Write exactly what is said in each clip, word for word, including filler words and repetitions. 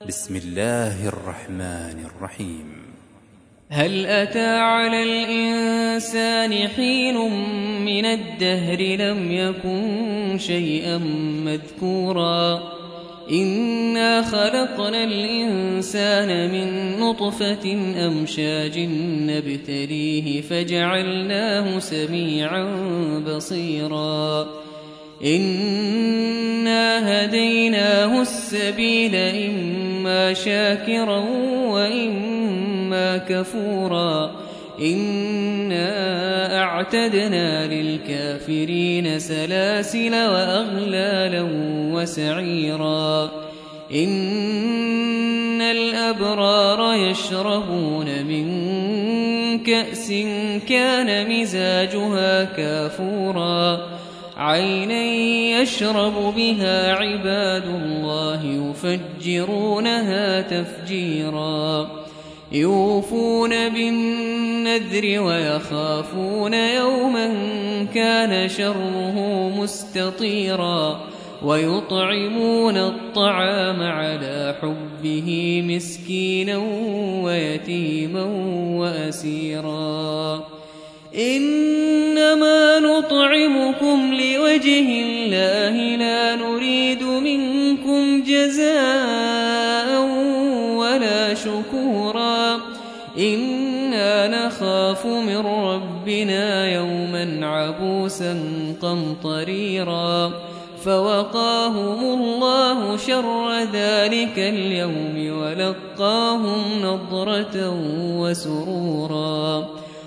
بسم الله الرحمن الرحيم. هل أتى على الإنسان حين من الدهر لم يكن شيئا مذكورا إنا خلقنا الإنسان من نطفة أمشاج نبتليه فجعلناه سميعا بصيرا إنا هديناه السبيل إما شاكرا وإما كفورا إنا أعتدنا للكافرين سلاسل وأغلالا وسعيرا إن الأبرار يشربون من كأس كان مزاجها كافورا عينا يشرب بها عباد الله يفجرونها تفجيرا يوفون بالنذر ويخافون يوما كان شره مستطيرا ويطعمون الطعام على حبه مسكينا ويتيما وأسيرا إنما نطعمكم لوجه الله لا نريد منكم جزاء ولا شكورا إنا نخاف من ربنا يوما عبوسا قمطريرا فوقاهم الله شر ذلك اليوم ولقاهم نضرة وسرورا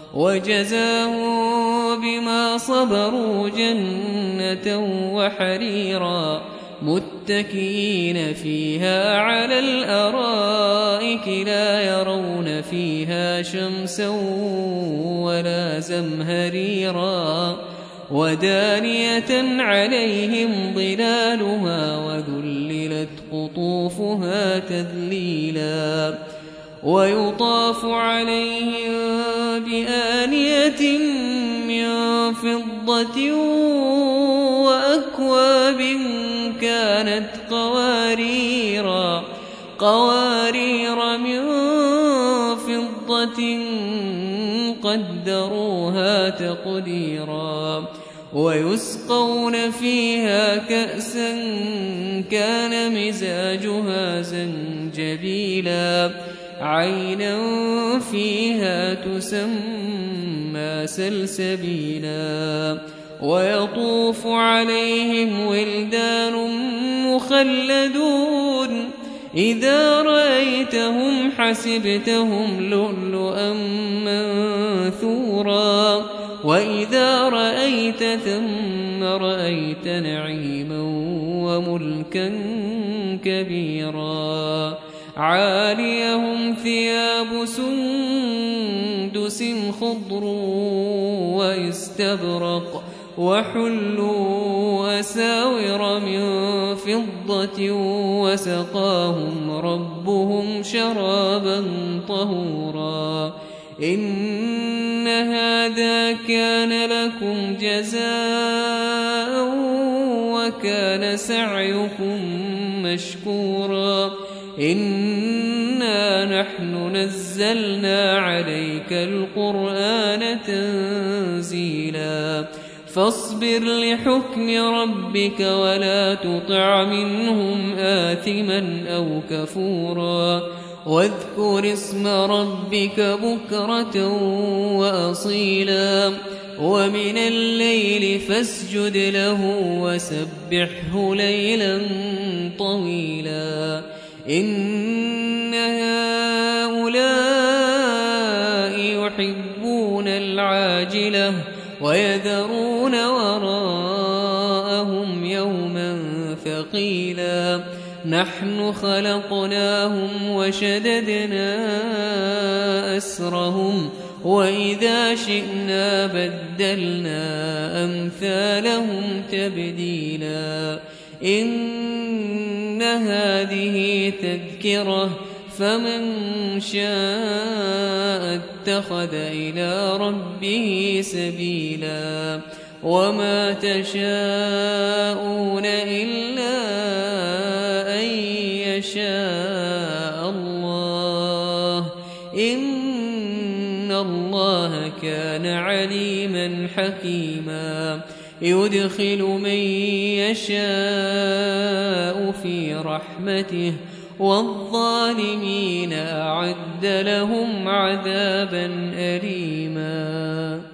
وجزاهم بما صبروا جنة وحريرا متكئين فيها على الأرائك لا يرون فيها شمسا ولا زمهريرا ودانية عليهم ظلالها وذللت قطوفها تذليلا ويطاف عليهم بآنية من فضة وأكواب كانت قواريرا قوارير من فضة قدروها تقديرا ويسقون فيها كأسا كان مزاجها زنجبيلا عينا فيها تسمى سلسبيلا ويطوف عليهم ولدان مخلدون إذا رأيتهم حسبتهم لؤلؤا منثورا وإذا رأيت ثم رأيت نعيما وملكا كبيرا عاليهم ثياب سندس خضر واستبرق وحلوا أساور من فضة وسقاهم ربهم شرابا طهورا إن هذا كان لكم جزاء وكان سعيكم مشكورا إنا نحن نزلنا عليك القرآن تنزيلا فاصبر لحكم ربك ولا تطع منهم آثما أو كفورا واذكر اسم ربك بكرة وأصيلا ومن الليل فاسجد له وسبحه ليلا طويلا إن هؤلاء يحبون العاجلة ويذرون وراءهم يوما ثقيلا نحن خلقناهم وشددنا أسرهم وإذا شئنا بدلنا أمثالهم تبديلا إن هذه تذكرة فمن شاء اتخذ إلى ربه سبيلا وما تشاءون إلا أن يشاء إن الله كان عليما حكيما يدخل من يشاء في رحمته والظالمين أعد لهم عذابا أليما